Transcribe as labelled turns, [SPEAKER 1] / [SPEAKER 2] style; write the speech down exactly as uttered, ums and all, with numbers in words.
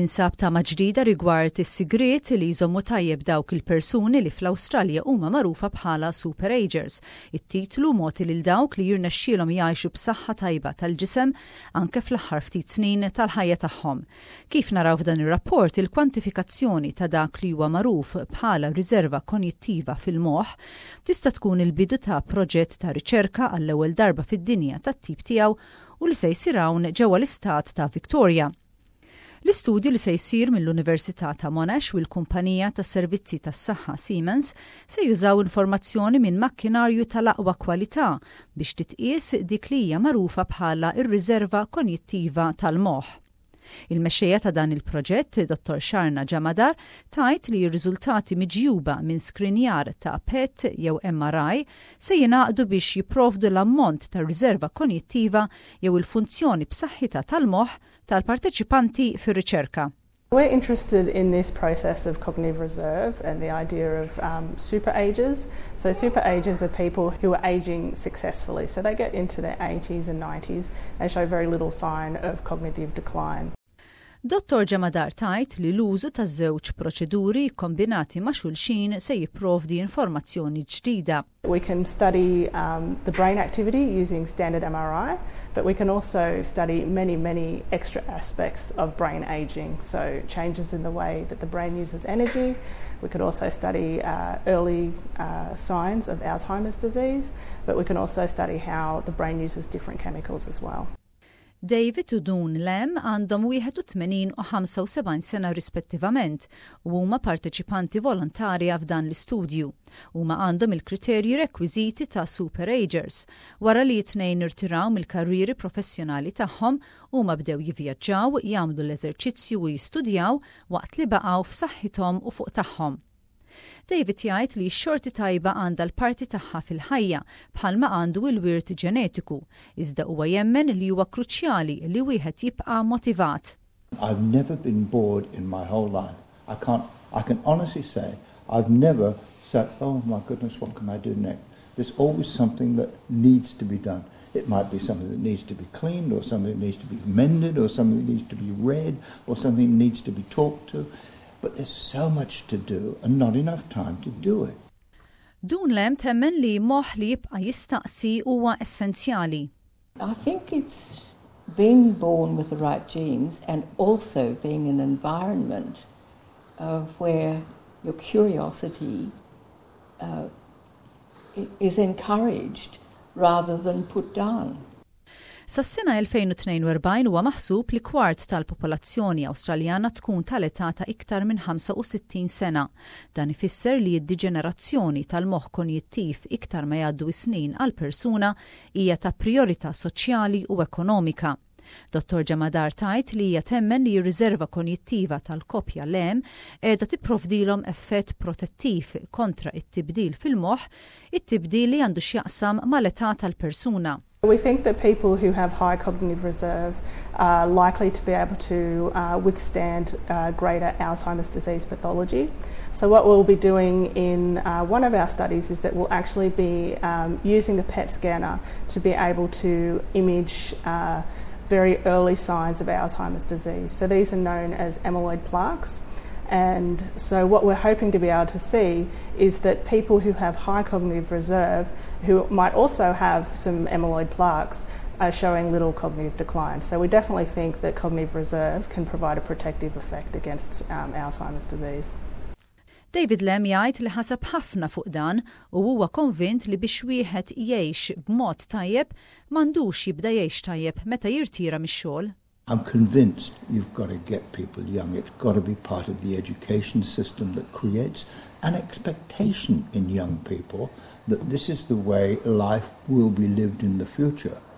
[SPEAKER 1] Tinsab tama ġdida rigward is-sigriet li jżommu tajjeb dawk il-persuni li fl-Awstralja huma magħrufa bħala superagers. It-titlu moti lil dawk li jirnexxielhom jgħixu b'saħħa tajba tal-ġisem anke fl-aħħar ftit snin tal-ħajja tagħhom. Kif naraw f'dan ir-rapport il-kwantifikazzjoni ta' dak li huwa magħruf bħala riserva konjittiva fil-moħħ tista' tkun il-bidu ta' proġett ta' riċerka għall-ewwel darba fid-dinja tat-tip tiegħu u li se jsir hawn ġewwa l-istat ta' Victoria. L-istudju li se jsir mill-Università ta' Monash u l-Kumpanija tas Servizzi tas-Saħħa Siemens se jużaw informazzjoni minn makkinarju tal-aqwa kwalità biex titqies dik li hija magħrufa bħala ir-riserva konjittiva tal-moħħ. Il-mexxejja ta' dan il-proġett, Dottor Sharna Jamadar, tajt li r-riżultati miġjuba minn skrinjar ta' P E T jew M R I se jingħaqdu biex jipprovdu l-ammont ta' riserva konjittiva jew il-funzjoni b'saħħitha tal-moħħ tal-parteċipanti fir-riċerka.
[SPEAKER 2] We're interested in this process of cognitive reserve and the idea of um, super-agers. So super-agers are people who are ageing successfully. So they get into their eighties and nineties and show very little sign of cognitive decline.
[SPEAKER 1] Dottor Jamadar tajt li l-użu ta' żewġ proċeduri kombinati ma' xulxin se jipprovdi informazzjoni ġdida.
[SPEAKER 2] We can study um, the brain activity using standard M R I, but we can also study many, many extra aspects of brain aging. So changes in the way that the brain uses energy. We could also study uh, early uh, signs of Alzheimer's disease, but we can also study how the brain uses different chemicals as well.
[SPEAKER 1] David u Dun Lem għandhom wieħed u tmenin u ħamsa u sebgħin sena rispettivament u huma parteċipanti volontarja f'dan l-istudju. Huma għandhom il-kriterji rekwiżiti ta' superagers. Wara li t-tnejn irtiraw mill-karriri professjonali tagħhom huma bdew jivvjaġġaw, jagħmlu l-eżerċizzju u jistudjaw waqt li baqgħu f'saħħithom u fuq tagħhom. David jgħid li x-xorti tajba għandha l-parti tagħha fil-ħajja bħalma għandu l-wirt ġenetiku, iżda huwa jemmen li huwa kruċjali li wieħed jibqa' motivat.
[SPEAKER 3] I've never been bored in my whole life. I can't I can honestly say I've never said, oh my goodness, what can I do next? There's always something that needs to be done. It might be something that needs to be cleaned or something that needs to be mended or something that needs to be read or something that needs to be talked to. But there's so much to do and not enough time to do it.
[SPEAKER 1] Dun Lem temmen li moħ li jibqa' jistaqsi huwa essenzjali.
[SPEAKER 4] I think it's being born with the right genes and also being in an environment of where your curiosity uh, is encouraged rather than put down.
[SPEAKER 1] Sas-sena elfejn u tnejn u erbgħin huwa maħsub li kwart tal-popolazzjoni Awstraljana tkun tal-età ta' iktar minn ħamsa u sittin sena. Dan ifisser li d-diġenerazzjoni tal-moħħ konjittiv iktar ma jgħaddu s-snin għal persuna hija ta' priorità soċjali u ekonomika. Dottor Jamadar tajt li hija temmen li r-riserva konjittiva tal-koppja Lem qiegħda tipprovdilhom effett protettiv kontra it-tibdil fil-moħħ, it-tibdil li għandu x'jaqsam mal-età tal-persuna.
[SPEAKER 2] We think that people who have high cognitive reserve are likely to be able to uh, withstand uh, greater Alzheimer's disease pathology. So what we'll be doing in uh, one of our studies is that we'll actually be um, using the P E T scanner to be able to image uh, very early signs of Alzheimer's disease. So these are known as amyloid plaques. And so what we're hoping to be able to see is that people who have high cognitive reserve, who might also have some amyloid plaques, are showing little cognitive decline. So we definitely think that cognitive reserve can provide a protective effect against um, Alzheimer's disease.
[SPEAKER 1] David Lem jgħid li ħaseb ħafna fuq dan u huwa konvint li biex wieħed jgħix b'mod tajjeb m'għandux jibda jgħix tajjeb meta jirtira mix-xogħol.
[SPEAKER 3] I'm convinced you've got to get people young. It's got to be part of the education system that creates an expectation in young people that this is the way life will be lived in the future.